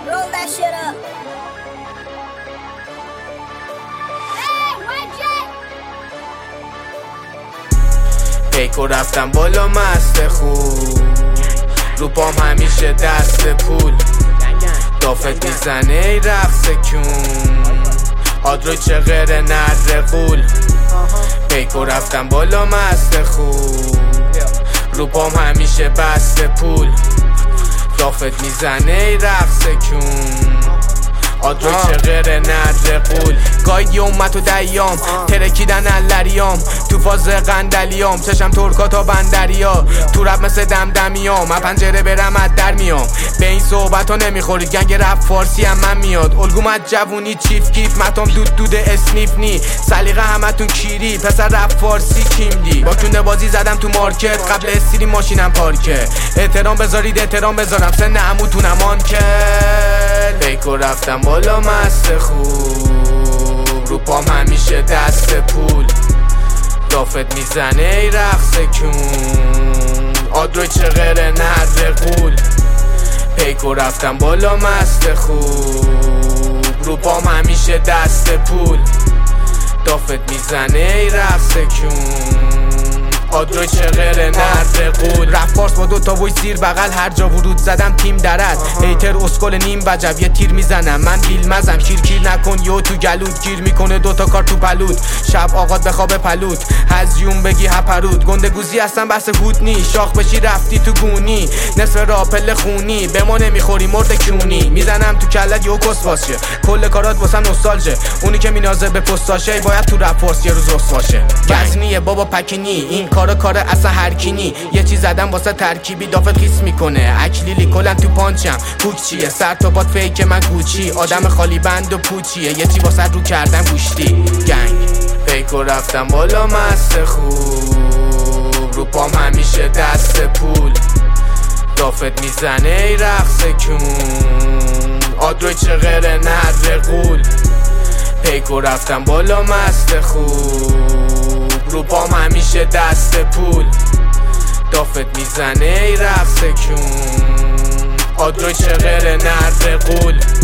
Roll that shit up. پیکو رفتم بالا مست خوب، رو پام همیشه دست پول، دافت میزنه ای رقص کون، آدرو چه غیر نر قول. پیکو رفتم بالا مست خوب، رو پام همیشه بست پول، دافت میزنه ای رقص کون، آدرو چه غیر نر قول. گاید امت و دیام ترکیدن اللریام، تو فاز قندلیام چشم ترکا تا بندریا، تو رب مثل دمدمیام من پنجره برم از در میام. به این صحبت ها نمیخورید گنگ رپ فارسی هم من میاد، الگوم از جوونی چیف کیف متام دود اسنیف نی، سلیقه همتون کیری پسر رپ فارسی کیمدی. با کنده بازی زدم تو مارکت قبل استری ماشینم پارکه، احترام بذارید احترام بذارم سن عموتونم آنکل. پیکو رفتم بالا مست خوب، رو پام همیشه دست پول، دافت میزنه ای رقص کون، آدرو چه غیر نر قول. پیکو رفتم بالا مست خوب، رو پام همیشه دست پول، دافت میزنه ای رقص کون، آدرو چه غیر نر قول. رفت فارس با دوتا وی زیر بغل، هر جا ورود زدم تیم درد، هیتر اسکل نیم وجب یه تیر میزنم من بیل مزم، کیر نکن یو تو گلود گیر میکنه دوتا کار تو پلود، شب آقاد بخواب پلود هزیون بگی هپرود، گنده گوزی اصلا بس هود نی، شاخ بشی رفتی تو گونی، نصف راپل خونی به ما نمیخوری مرد کیونی، میزنم تو کلت یو کس باشه کل کارات واسم نوستالژه، اونی که مینازه به پستاشه باید تو رپ فارس یه روز باشه. گزنیه بابا پکینی این کار اصلا هرکینی، یه چیز زدم واسه ترکیبی دافت خیس میکنه، اکلیلی کلن تو پانچم کوک چیه، سر تا باد فیک من کوچی، آدم خالی بند و پوچیه، یه چی واسه رو کردم گوشتی گنگ. پیکو رفتم بالا مست خوب، رو پام همیشه دست پول، دافت میزنه ای رقص کون، آدرو چه غیر نر قول. پیکو رفتم بالا مست خوب، رو پام همیشه دست پول، دافت میزنه ای رقص کون، آدرو چه غیر نر قول.